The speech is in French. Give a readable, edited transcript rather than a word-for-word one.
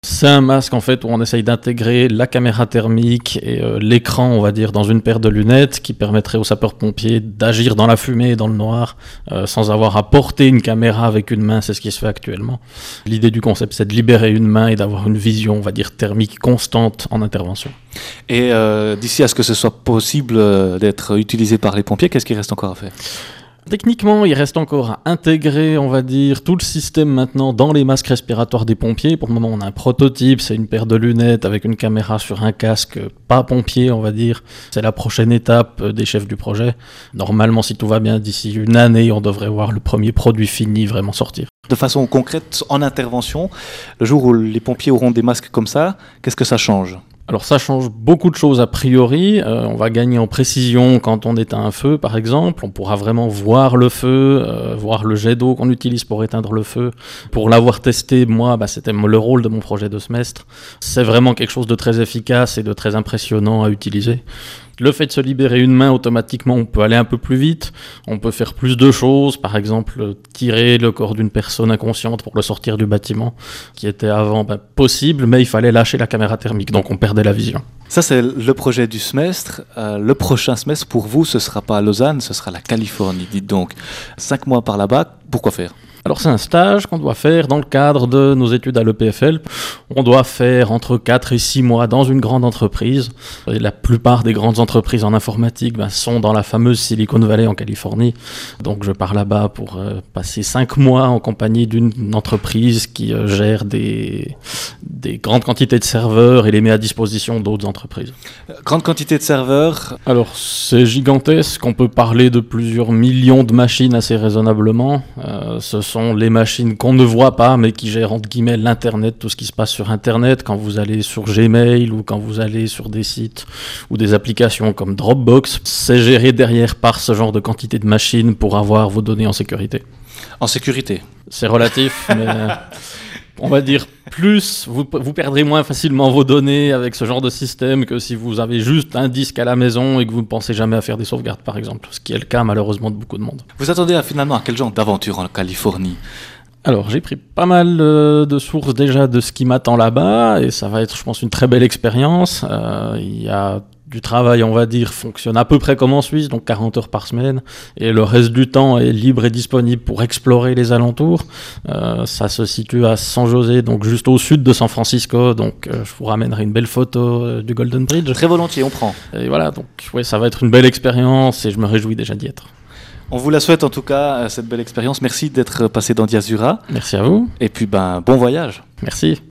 C'est un masque en fait où on essaye d'intégrer la caméra thermique et l'écran, on va dire, dans une paire de lunettes qui permettrait aux sapeurs-pompiers d'agir dans la fumée et dans le noir sans avoir à porter une caméra avec une main, c'est ce qui se fait actuellement. L'idée du concept, c'est de libérer une main et d'avoir une vision, on va dire, thermique constante en intervention. Et d'ici à ce que ce soit possible d'être utilisé par les pompiers, qu'est-ce qu'il reste encore à faire ? Techniquement, il reste encore à intégrer, on va dire, tout le système maintenant dans les masques respiratoires des pompiers. Pour le moment, on a un prototype, c'est une paire de lunettes avec une caméra sur un casque, pas pompier, on va dire. C'est la prochaine étape des chefs du projet. Normalement, si tout va bien, d'ici une année, on devrait voir le premier produit fini vraiment sortir. De façon concrète, en intervention, le jour où les pompiers auront des masques comme ça, qu'est-ce que ça change ? Alors ça change beaucoup de choses a priori, on va gagner en précision quand on éteint un feu par exemple, on pourra vraiment voir le feu, voir le jet d'eau qu'on utilise pour éteindre le feu. Pour l'avoir testé, moi, c'était le rôle de mon projet de semestre, c'est vraiment quelque chose de très efficace et de très impressionnant à utiliser. Le fait de se libérer une main, automatiquement, on peut aller un peu plus vite, on peut faire plus de choses, par exemple tirer le corps d'une personne inconsciente pour le sortir du bâtiment, qui était avant possible, mais il fallait lâcher la caméra thermique, donc on perdait la vision. Ça, c'est le projet du semestre. Le prochain semestre, pour vous, ce ne sera pas à Lausanne, ce sera la Californie. Dites donc, 5 mois par là-bas, pourquoi faire ? Alors c'est un stage qu'on doit faire dans le cadre de nos études à l'EPFL. On doit faire entre 4 et 6 mois dans une grande entreprise. Et la plupart des grandes entreprises en informatique sont dans la fameuse Silicon Valley en Californie. Donc je pars là-bas pour passer 5 mois en compagnie d'une entreprise qui gère des grandes quantités de serveurs et les met à disposition d'autres entreprises. Grande quantité de serveurs ? Alors c'est gigantesque, on peut parler de plusieurs millions de machines assez raisonnablement. Ce sont les machines qu'on ne voit pas, mais qui gèrent entre guillemets l'Internet, tout ce qui se passe sur Internet, quand vous allez sur Gmail ou quand vous allez sur des sites ou des applications comme Dropbox. C'est géré derrière par ce genre de quantité de machines pour avoir vos données en sécurité. En sécurité ? C'est relatif, mais on va dire plus, vous perdrez moins facilement vos données avec ce genre de système que si vous avez juste un disque à la maison et que vous ne pensez jamais à faire des sauvegardes, par exemple, ce qui est le cas malheureusement de beaucoup de monde. Vous attendez finalement à quel genre d'aventure en Californie ? Alors, j'ai pris pas mal de sources déjà de ce qui m'attend là-bas, et ça va être, je pense, une très belle expérience. Il y a du travail, on va dire, fonctionne à peu près comme en Suisse, donc 40 heures par semaine, et le reste du temps est libre et disponible pour explorer les alentours. Ça se situe à San José, donc juste au sud de San Francisco, donc je vous ramènerai une belle photo du Golden Bridge. Très volontiers, on prend. Et voilà, donc ouais, ça va être une belle expérience, et je me réjouis déjà d'y être. On vous la souhaite en tout cas, cette belle expérience. Merci d'être passé dans Diazura. Merci à vous. Et puis bon voyage. Merci.